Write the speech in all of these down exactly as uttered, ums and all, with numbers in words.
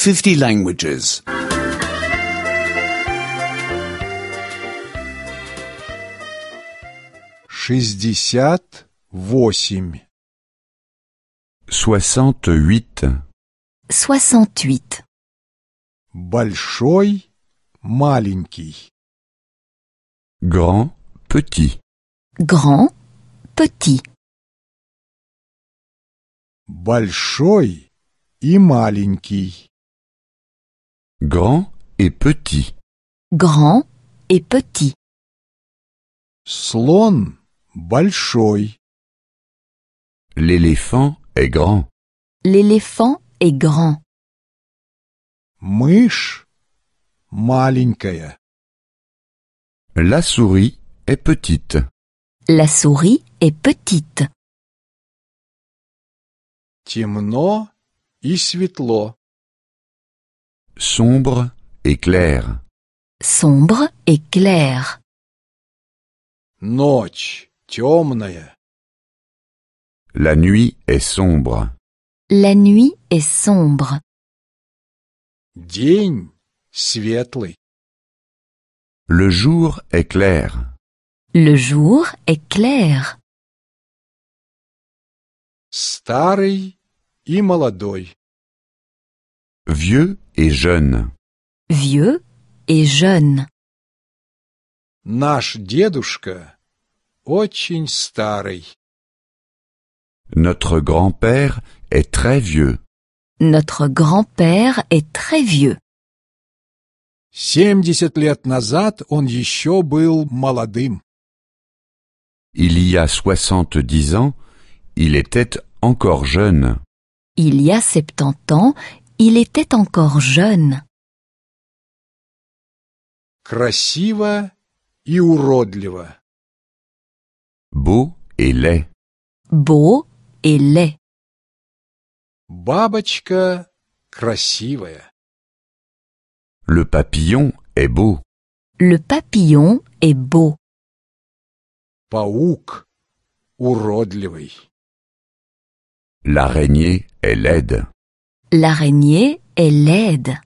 fifty languages. шестьдесят восемь. Soixante-huit. Soixante-huit. Большой, маленький. Grand, petit. Grand, petit. Большой и маленький. Grand et petit. Grand et petit. Слон большой. L'éléphant est grand. L'éléphant est grand. Мышь маленькая. La souris est petite. La souris est petite. Темно и светло. Sombre et clair. Sombre et clair. Ночь темная. La nuit est sombre. La nuit est sombre. День светлый. Le jour est clair. Le jour est clair. Старый и молодой. Vieux et jeune. Vieux et jeune. Наш дедушка очень старый. Notre grand-père est très vieux. Notre grand-père est très vieux. Семьдесят лет назад он еще был молодым. Il y a soixante-dix ans, il était encore jeune. Il y a septante ans, il était encore jeune. Красиво и уродливо. Beau et laid. Beau et laid. Бабочка красивая. Le papillon est beau. Le papillon est beau. Паук уродливый. L'araignée est laide. L'araignée est laide.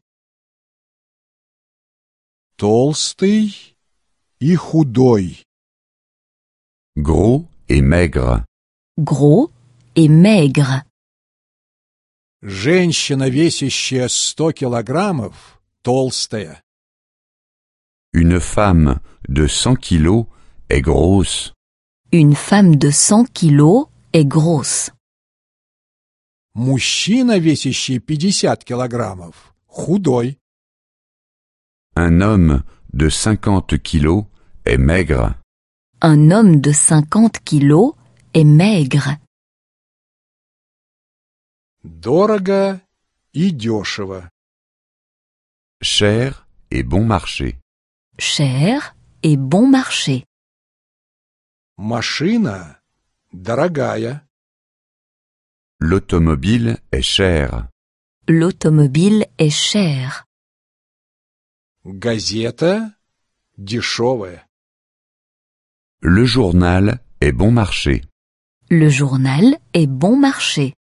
Толстый и худой. Gros et maigre. Gros et maigre. Женщина, весящая сто килограммов, толстая. Une femme de cent kilos est grosse. Une femme de cent kilos est grosse. Мужчина, весящий пятьдесят килограммов, худой. Un homme de cinquante kilos est maigre. Un homme de cinquante kilos est maigre. Дорого и дешево. Cher et bon marché. Cher et bon marché. Машина дорогая. L'automobile est chère. L'automobile est chère. Газета дешевая. Le journal est bon marché. Le journal est bon marché.